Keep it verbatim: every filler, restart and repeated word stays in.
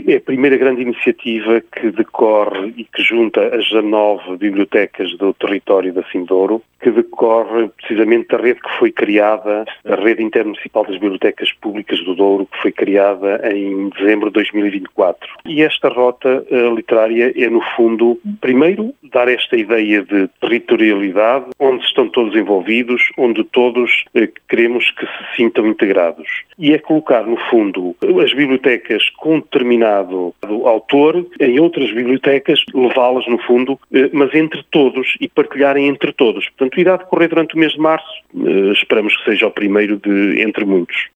É a primeira grande iniciativa que decorre e que junta as dezanove bibliotecas do território da Cindouro, que decorre precisamente da rede que foi criada, a Rede Intermunicipal das Bibliotecas Públicas do Douro, que foi criada em dezembro de dois mil e vinte e quatro. E esta rota uh, literária é, no fundo, primeiro, dar esta ideia de territorialidade, onde estão todos envolvidos, onde todos uh, queremos que se sintam integrados. E é colocar, no fundo, as bibliotecas com determinado autor em outras bibliotecas, levá-las, no fundo, uh, mas entre todos e partilharem entre todos. Portanto, irá decorrer durante o mês de março. Uh, esperamos que seja o primeiro de entre muitos.